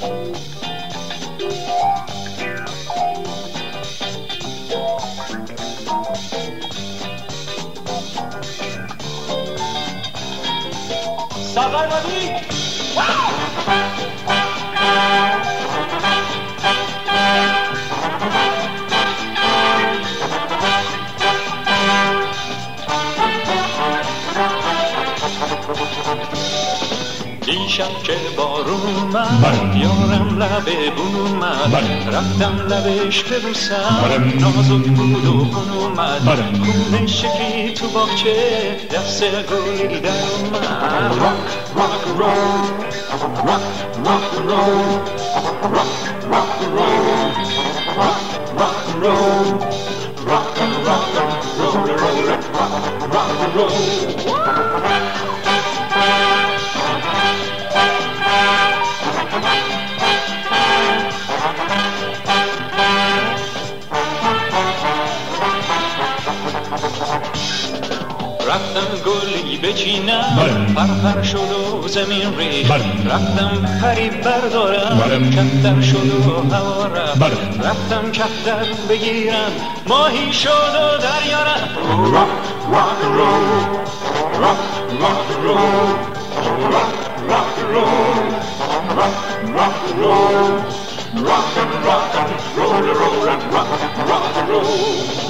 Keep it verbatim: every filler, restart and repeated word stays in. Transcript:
ساغرانی دیشب که بارون اومد یارم لبه بون اومد رفتم لبش ببوسم نازک بود و خون اومد خونه شکی تو باغچه دست گلی در اومد راک راک رول راک راک رول راک راک رول راک رول راک راک رول رول راک رول رفتم گلی بچینم پرپر شد و زمین ریخت رفتم پری بردارم کفتر شد و هوا رفت رفتم کفتر بگیرم ماهی شد و دریا رفت راک راک رول راک راک رول راک راک رول راک راک رول راک راک رول رول راک راک رول